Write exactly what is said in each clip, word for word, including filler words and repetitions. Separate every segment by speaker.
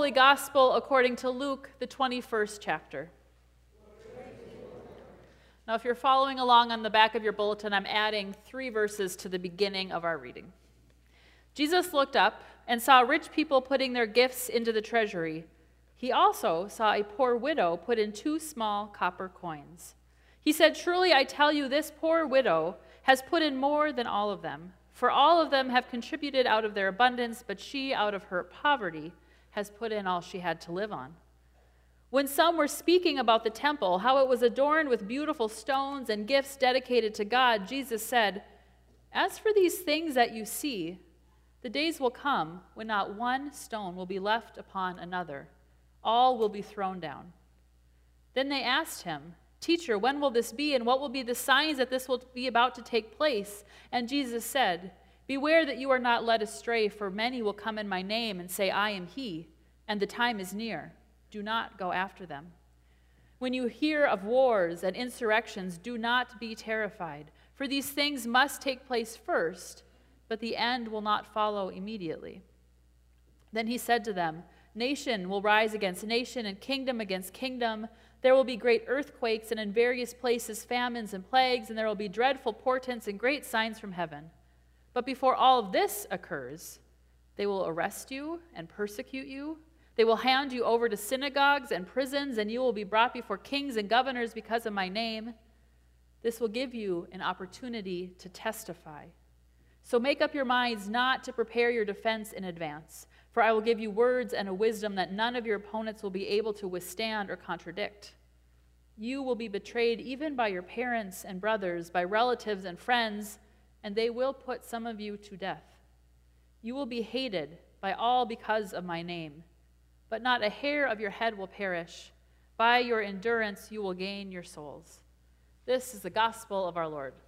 Speaker 1: Holy Gospel according to Luke, the twenty-first chapter. Now, if you're following along on the back of your bulletin, I'm adding three verses to the beginning of our reading. Jesus looked up and saw rich people putting their gifts into the treasury. He also saw a poor widow put in two small copper coins. He said, "Truly I tell you, this poor widow has put in more than all of them. For all of them have contributed out of their abundance, but she, out of her poverty, has put in all she had to live on." When some were speaking about the temple, how it was adorned with beautiful stones and gifts dedicated to God, Jesus said, "As for these things that you see, the days will come when not one stone will be left upon another. All will be thrown down." Then they asked him, "Teacher, when will this be, and what will be the signs that this will be about to take place?" And Jesus said, "Beware that you are not led astray, for many will come in my name and say, 'I am he,' and the time is near. Do not go after them. When you hear of wars and insurrections, do not be terrified, for these things must take place first, but the end will not follow immediately." Then he said to them, "Nation will rise against nation and kingdom against kingdom. There will be great earthquakes, and in various places famines and plagues, and there will be dreadful portents and great signs from heaven. But before all of this occurs, they will arrest you and persecute you. They will hand you over to synagogues and prisons, and you will be brought before kings and governors because of my name. This will give you an opportunity to testify. So make up your minds not to prepare your defense in advance, for I will give you words and a wisdom that none of your opponents will be able to withstand or contradict. You will be betrayed even by your parents and brothers, by relatives and friends, and they will put some of you to death. You will be hated by all because of my name. But not a hair of your head will perish. By your endurance you will gain your souls." This is the gospel of our Lord.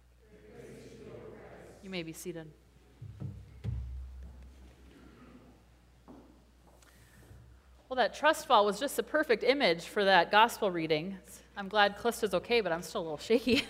Speaker 1: You may be seated. Well, that trust fall was just a perfect image for that gospel reading. I'm glad Callista's okay, but I'm still a little shaky.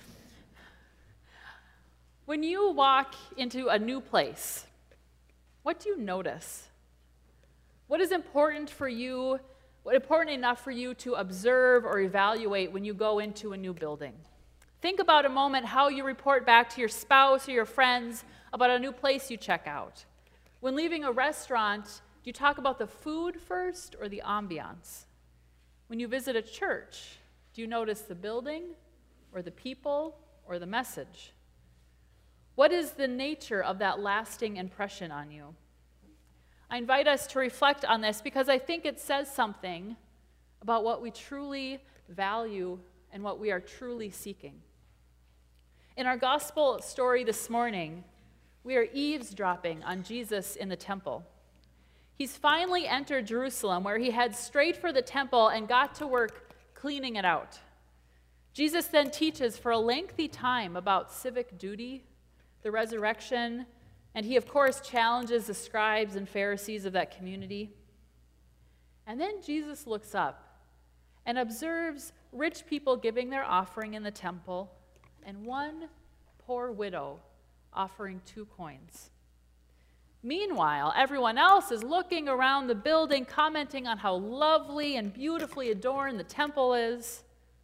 Speaker 1: When you walk into a new place, what do you notice? What is important for you, what important enough for you to observe or evaluate when you go into a new building? Think about a moment how you report back to your spouse or your friends about a new place you check out. When leaving a restaurant, do you talk about the food first or the ambiance? When you visit a church, do you notice the building or the people or the message? What is the nature of that lasting impression on you? I invite us to reflect on this because I think it says something about what we truly value and what we are truly seeking. In our gospel story this morning, we are eavesdropping on Jesus in the temple. He's finally entered Jerusalem, where he heads straight for the temple and got to work cleaning it out. Jesus then teaches for a lengthy time about civic duty, the resurrection, and he, of course, challenges the scribes and Pharisees of that community. And then Jesus looks up and observes rich people giving their offering in the temple and one poor widow offering two coins. Meanwhile, everyone else is looking around the building, commenting on how lovely and beautifully adorned the temple is.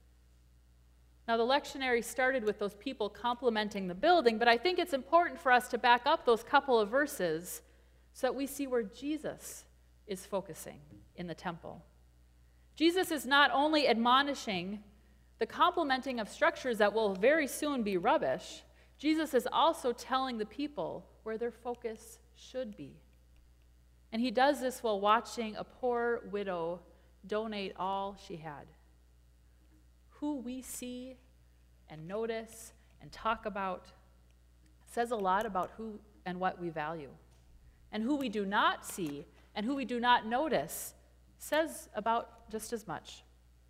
Speaker 1: Now, the lectionary started with those people complimenting the building, but I think it's important for us to back up those couple of verses so that we see where Jesus is focusing in the temple. Jesus is not only admonishing the complimenting of structures that will very soon be rubbish, Jesus is also telling the people where their focus should be. And he does this while watching a poor widow donate all she had. Who we see and notice and talk about says a lot about who and what we value. And who we do not see and who we do not notice says about just as much.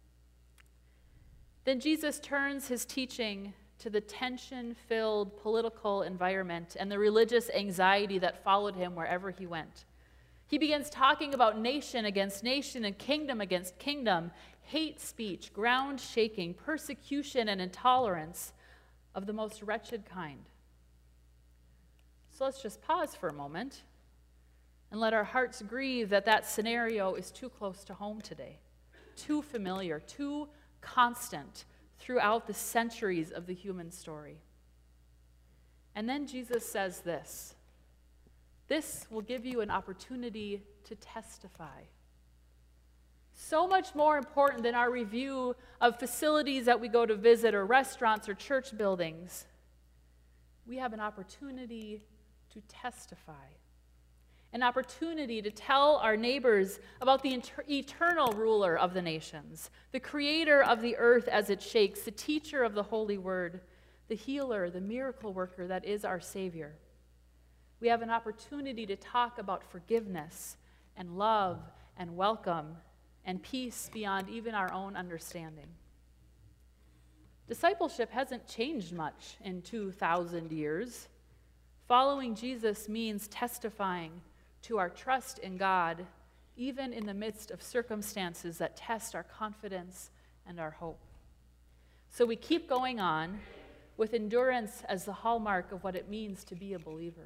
Speaker 1: Then Jesus turns his teaching to the tension-filled political environment and the religious anxiety that followed him wherever he went. He begins talking about nation against nation and kingdom against kingdom, hate speech, ground shaking, persecution, and intolerance of the most wretched kind. So let's just pause for a moment And let our hearts grieve that that scenario is too close to home today, too familiar, too constant throughout the centuries of the human story. And then Jesus says this, "This will give you an opportunity to testify." So much more important than our review of facilities that we go to visit or restaurants or church buildings. We have an opportunity to testify. An opportunity to tell our neighbors about the inter- eternal ruler of the nations, the creator of the earth as it shakes, the teacher of the holy word, the healer, the miracle worker that is our Savior. We have an opportunity to talk about forgiveness and love and welcome and peace beyond even our own understanding. Discipleship hasn't changed much in two thousand years. Following Jesus means testifying to our trust in God, even in the midst of circumstances that test our confidence and our hope. So we keep going on with endurance as the hallmark of what it means to be a believer.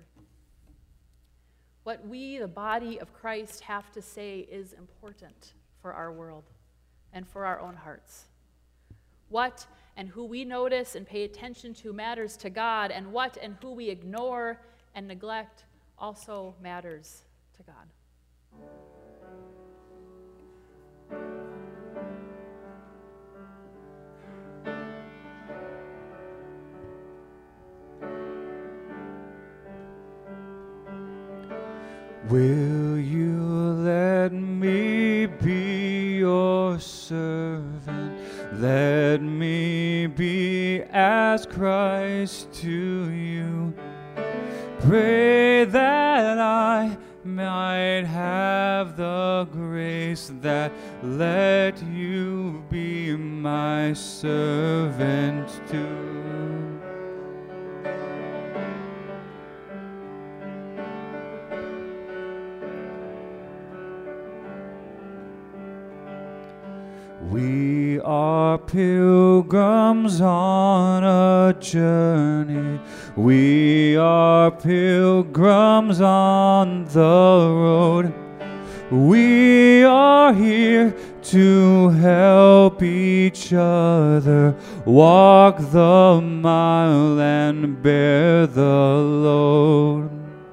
Speaker 1: What we, the body of Christ, have to say is important for our world and for our own hearts. What and who we notice and pay attention to matters to God, and what and who we ignore and neglect also matters to God.
Speaker 2: Will you let me be your servant? Let me be as Christ to you. Pray that I might have the grace that let you be my servant too. We are pilgrims on a journey. We are pilgrims on the road. We are here to help each other walk the mile and bear the load.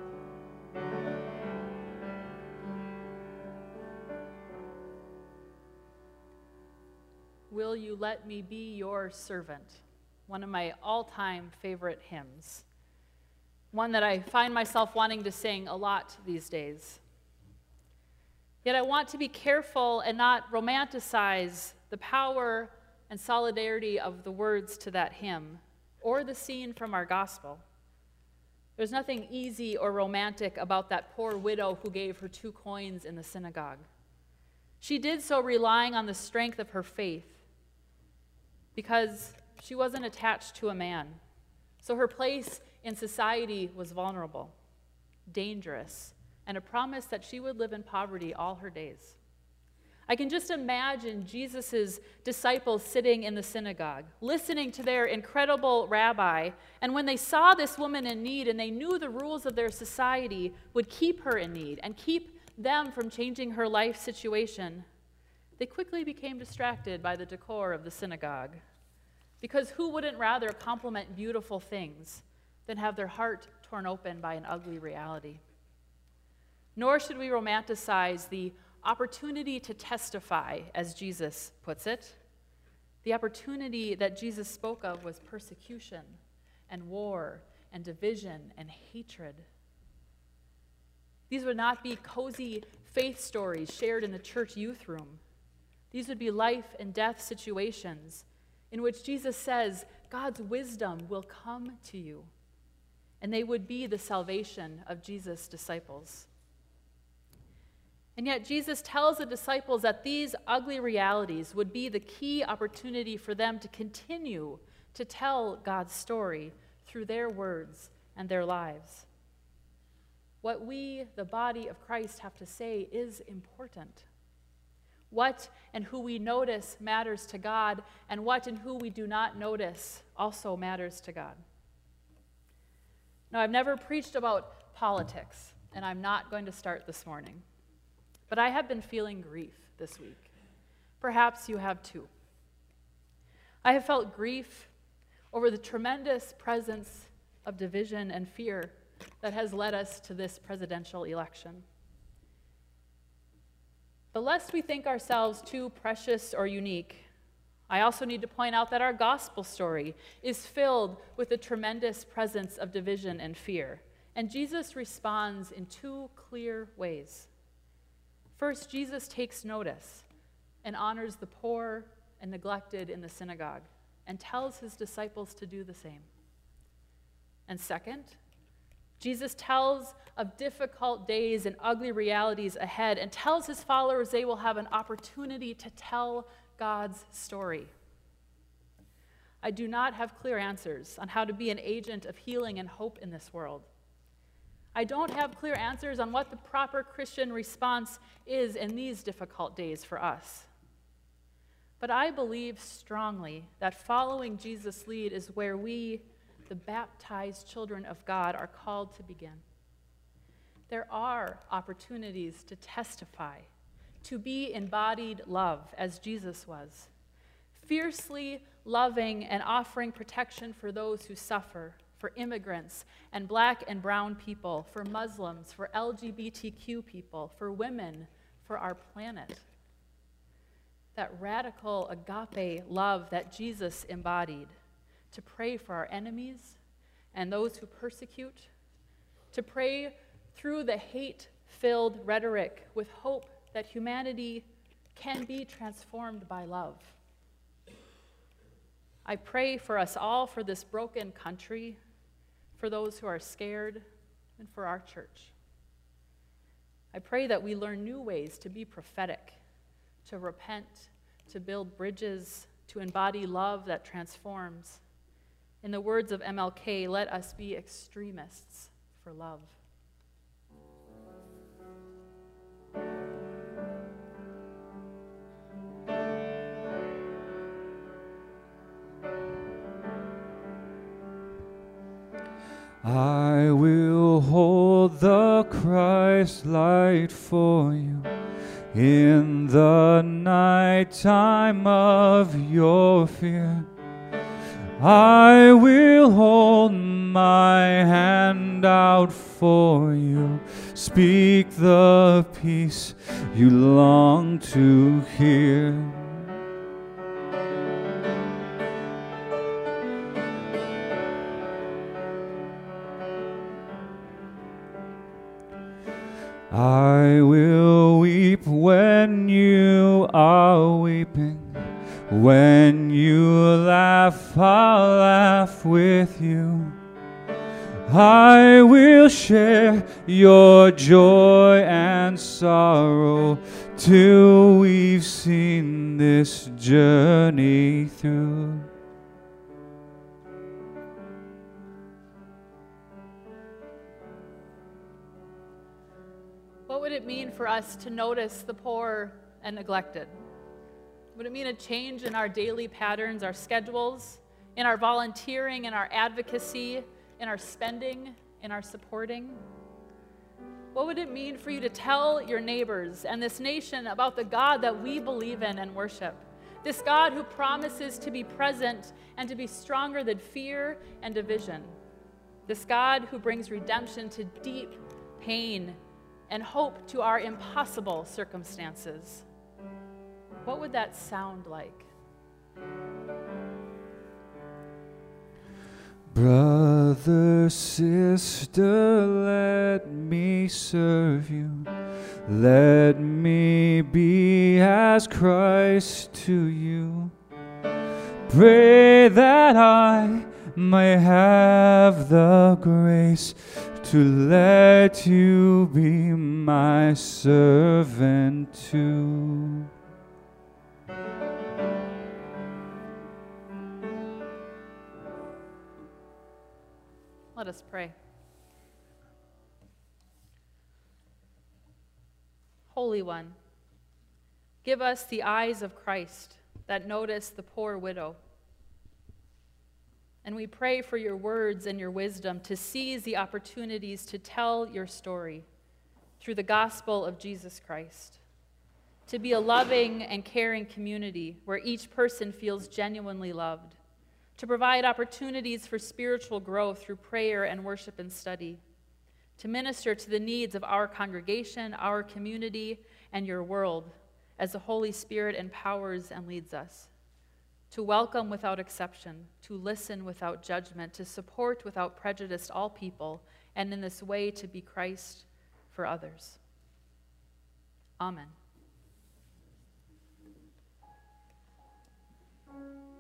Speaker 1: Will you let me be your servant? One of my all-time favorite hymns. One that I find myself wanting to sing a lot these days. Yet I want to be careful and not romanticize the power and solidarity of the words to that hymn or the scene from our gospel. There's nothing easy or romantic about that poor widow who gave her two coins in the synagogue. She did so relying on the strength of her faith because she wasn't attached to a man. So her place in society was vulnerable, dangerous, and a promise that she would live in poverty all her days. I can just imagine Jesus' disciples sitting in the synagogue, listening to their incredible rabbi, and when they saw this woman in need and they knew the rules of their society would keep her in need and keep them from changing her life situation, they quickly became distracted by the decor of the synagogue. Because who wouldn't rather compliment beautiful things than have their heart torn open by an ugly reality? Nor should we romanticize the opportunity to testify, as Jesus puts it. The opportunity that Jesus spoke of was persecution and war and division and hatred. These would not be cozy faith stories shared in the church youth room. These would be life and death situations in which Jesus says God's wisdom will come to you, and they would be the salvation of Jesus' disciples. And yet Jesus tells the disciples that these ugly realities would be the key opportunity for them to continue to tell God's story through their words and their lives. What we, the body of Christ, have to say is important. What and who we notice matters to God, and what and who we do not notice also matters to God. Now, I've never preached about politics, and I'm not going to start this morning. But I have been feeling grief this week. Perhaps you have too. I have felt grief over the tremendous presence of division and fear that has led us to this presidential election. But lest we think ourselves too precious or unique, I also need to point out that our gospel story is filled with the tremendous presence of division and fear, and Jesus responds in two clear ways. First, Jesus takes notice and honors the poor and neglected in the synagogue, and tells his disciples to do the same. And second, Jesus tells of difficult days and ugly realities ahead, and tells his followers they will have an opportunity to tell God's story. I do not have clear answers on how to be an agent of healing and hope in this world. I don't have clear answers on what the proper Christian response is in these difficult days for us. But I believe strongly that following Jesus' lead is where we, the baptized children of God, are called to begin. There are opportunities to testify, to be embodied love as Jesus was, fiercely loving and offering protection for those who suffer, for immigrants and black and brown people, for Muslims, for L G B T Q people, for women, for our planet. That radical agape love that Jesus embodied, to pray for our enemies and those who persecute, to pray through the hate-filled rhetoric with hope that humanity can be transformed by love. I pray for us all, for this broken country, for those who are scared, and for our church. I pray that we learn new ways to be prophetic, to repent, to build bridges, to embody love that transforms. In the words of M L K, let us be extremists for love.
Speaker 2: I will hold the Christ light for you in the night time of your fear. I will hold my hand out for you, speak the peace you long to hear. I will weep when you are weeping. When you laugh, I'll laugh with you. I will share your joy and sorrow till we've seen this journey through.
Speaker 1: What would it mean for us to notice the poor and neglected? Would it mean a change in our daily patterns, our schedules, in our volunteering, in our advocacy, in our spending, in our supporting? What would it mean for you to tell your neighbors and this nation about the God that we believe in and worship? This God who promises to be present and to be stronger than fear and division. This God who brings redemption to deep pain and hope to our impossible circumstances. What would that sound like?
Speaker 2: Brother, sister, let me serve you. Let me be as Christ to you. Pray that I may have the grace to let you be my servant too.
Speaker 1: Let us pray. Holy One, give us the eyes of Christ that notice the poor widow. And we pray for your words and your wisdom to seize the opportunities to tell your story, through the gospel of Jesus Christ. To be a loving and caring community where each person feels genuinely loved. To provide opportunities for spiritual growth through prayer and worship and study. To minister to the needs of our congregation, our community, and your world as the Holy Spirit empowers and leads us. To welcome without exception, to listen without judgment, to support without prejudice all people, and in this way to be Christ for others. Amen.